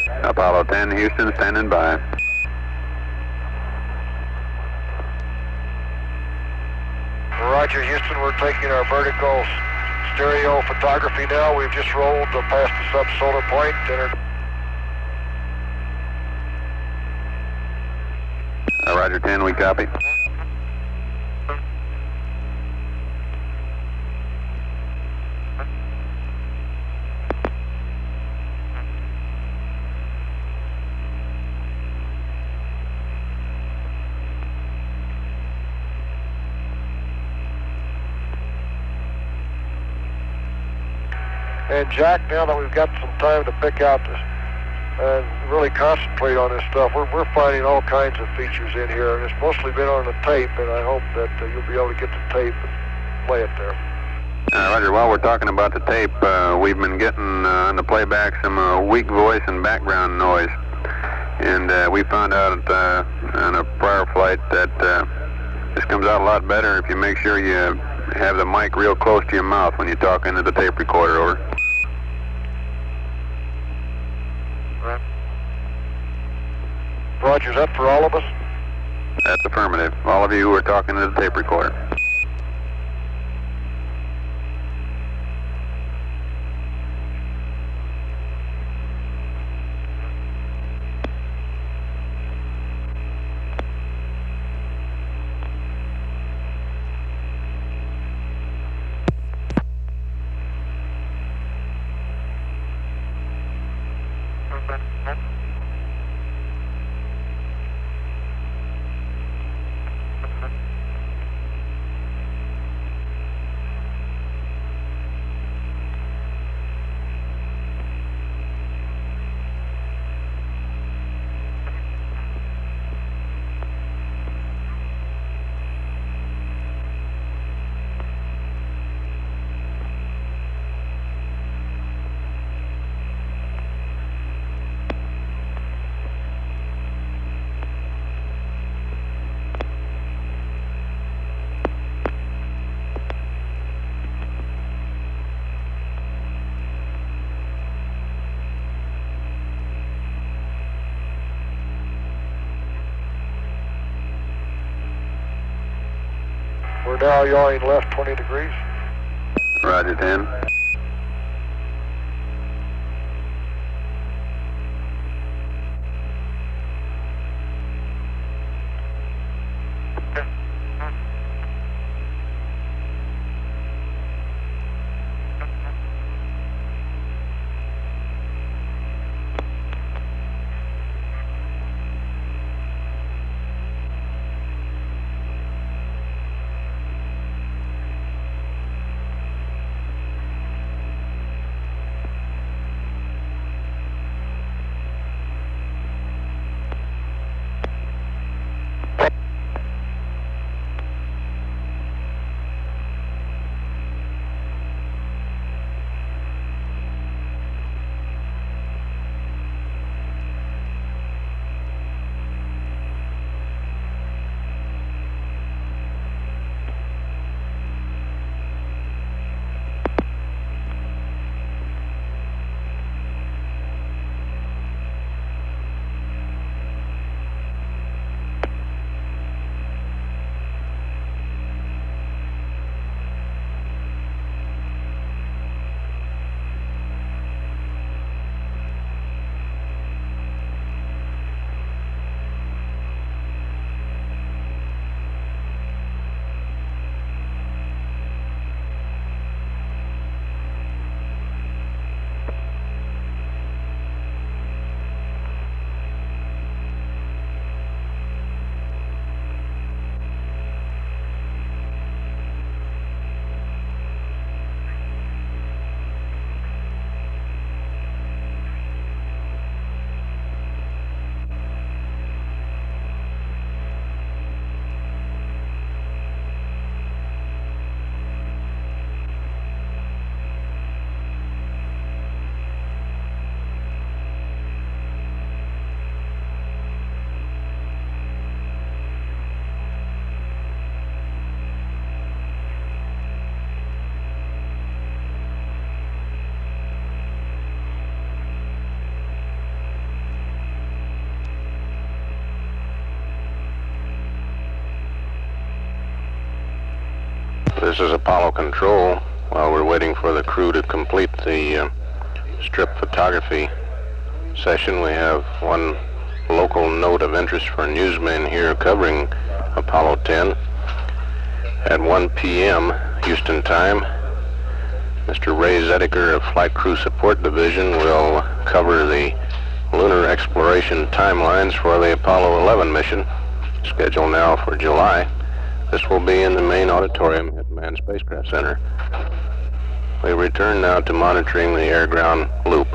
Apollo 10, Houston, standing by. Roger, Houston, we're taking our vertical stereo photography now. We've just rolled past the subsolar point. Roger 10, we copy. And Jack, now that we've got some time to pick out this and really concentrate on this stuff, we're finding all kinds of features in here, and it's mostly been on the tape, and I hope that you'll be able to get the tape and play it there. Roger, while we're talking about the tape, we've been getting on the playback some weak voice and background noise. And we found out on a prior flight that this comes out a lot better if you make sure you have the mic real close to your mouth when you talk into the tape recorder. Over. Roger, is that for all of us? That's affirmative. All of you who are talking to the tape recorder. We're now yawing left 20 degrees. Roger 10. This is Apollo Control. While we're waiting for the crew to complete the strip photography session, we have one local note of interest for newsmen here covering Apollo 10. At 1 p.m. Houston time, Mr. Ray Zediker of Flight Crew Support Division will cover the lunar exploration timelines for the Apollo 11 mission, scheduled now for July. This will be in the main auditorium at Manned Spacecraft Center. We return now to monitoring the air-ground loop.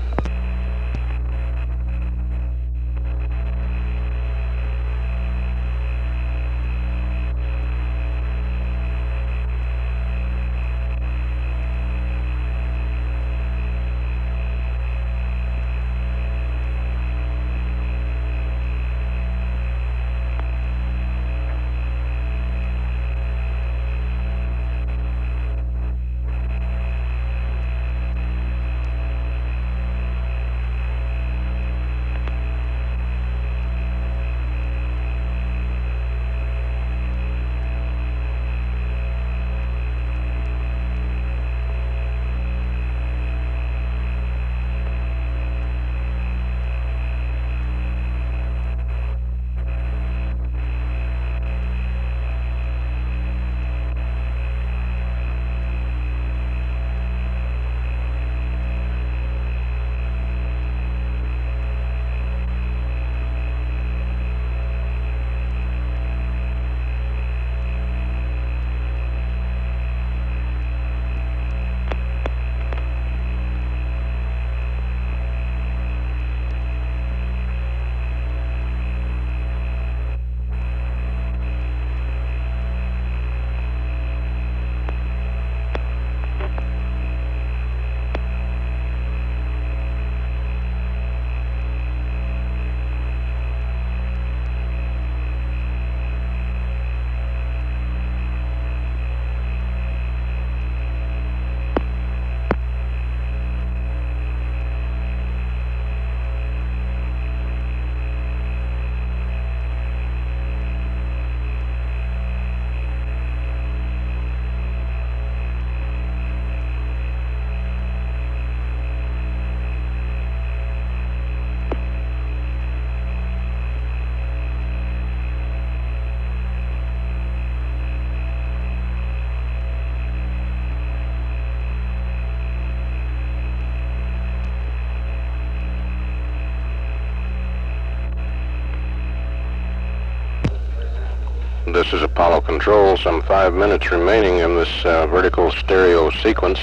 This is Apollo Control, some 5 minutes remaining in this vertical stereo sequence.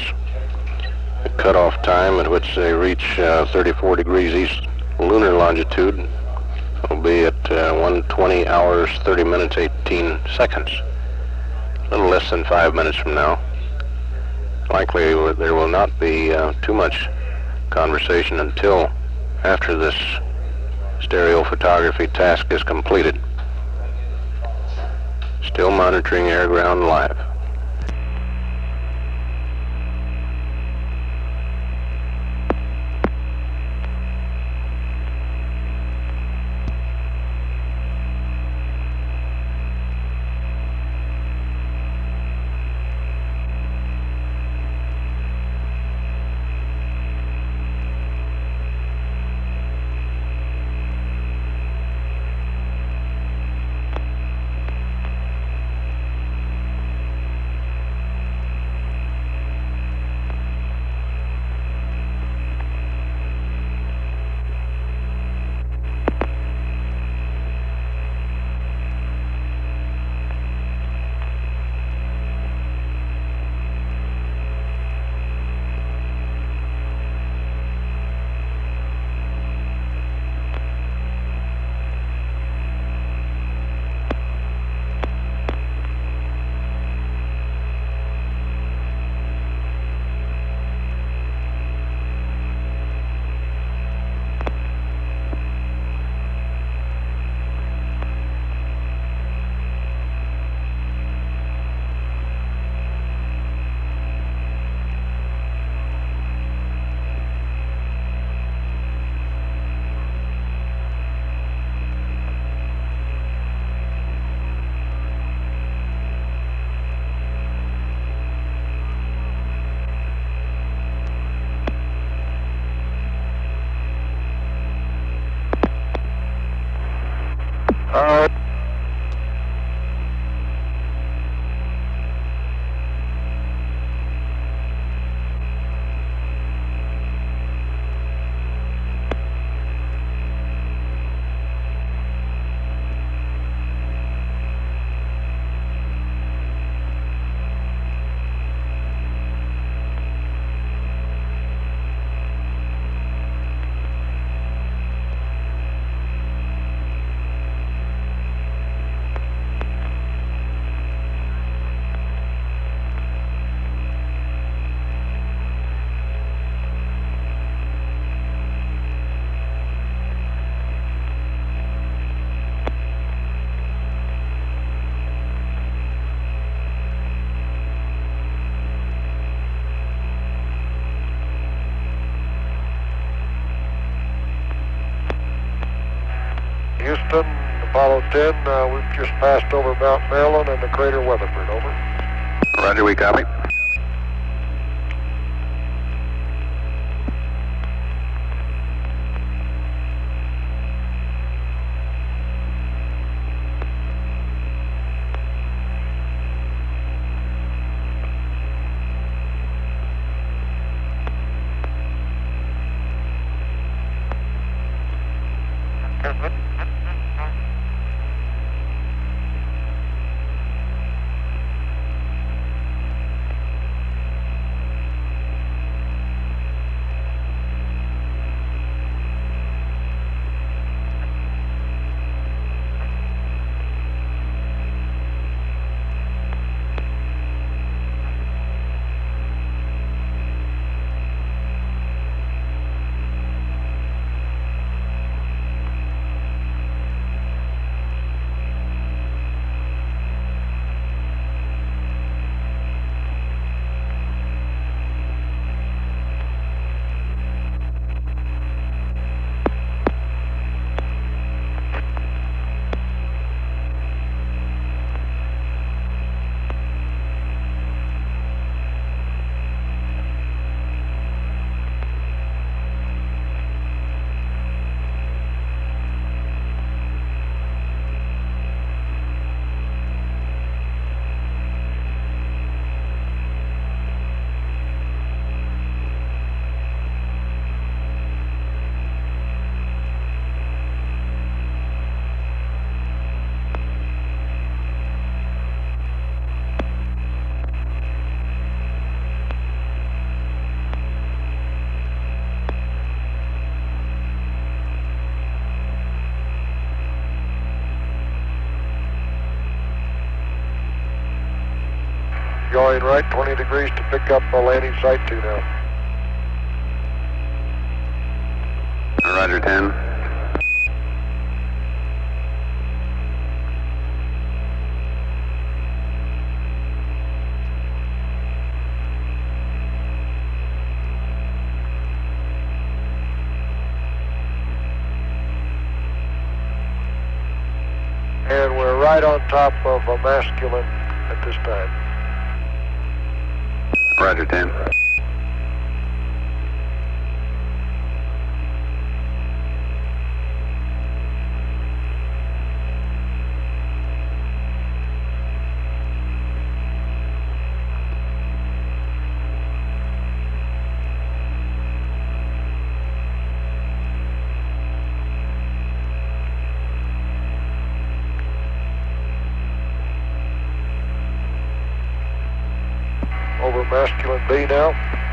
The cutoff time at which they reach 34 degrees east lunar longitude will be at 1:20 hours, 30 minutes, 18 seconds. A little less than 5 minutes from now. Likely there will not be too much conversation until after this stereo photography task is completed. Still monitoring air-ground live. All right. Houston, Apollo 10, we've just passed over Mount Maryland and the crater Weatherford, over. Roger, we copy. Going right 20 degrees to pick up landing site 2 now. Roger, 10. And we're right on top of a masculine at this time. Roger, 10. Over masculine B now.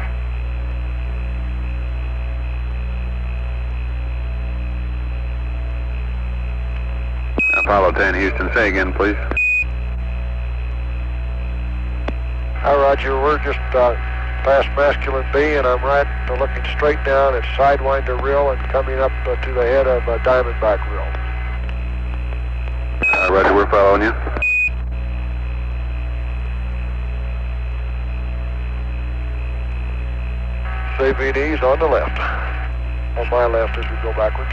Apollo 10, Houston, say again, please. Hi, Roger. We're just past masculine B, and I'm right looking straight down at Sidewinder Rill and coming up to the head of Diamondback Rill. Roger, we're following you. CVD's on the left. On my left as we go backwards.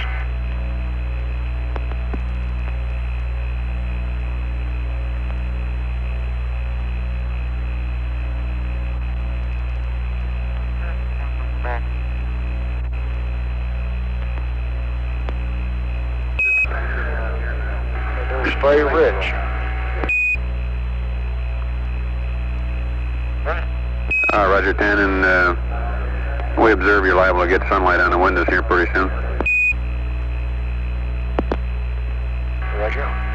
Fay Ridge. Roger 10, and we observe you're liable to get sunlight on the windows here pretty soon. Roger.